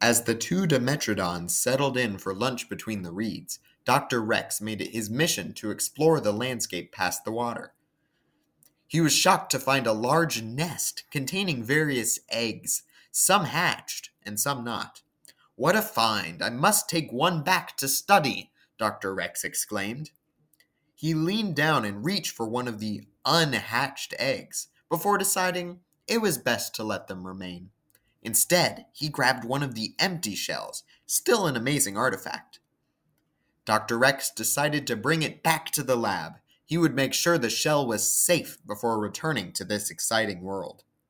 As the two Dimetrodons settled in for lunch between the reeds, Dr. Rex made it his mission to explore the landscape past the water. He was shocked to find a large nest containing various eggs, some hatched and some not. "What a find! I must take one back to study," Dr. Rex exclaimed. He leaned down and reached for one of the unhatched eggs before deciding it was best to let them remain. Instead, he grabbed one of the empty shells, still an amazing artifact. Dr. Rex decided to bring it back to the lab. He would make sure the shell was safe before returning to this exciting world.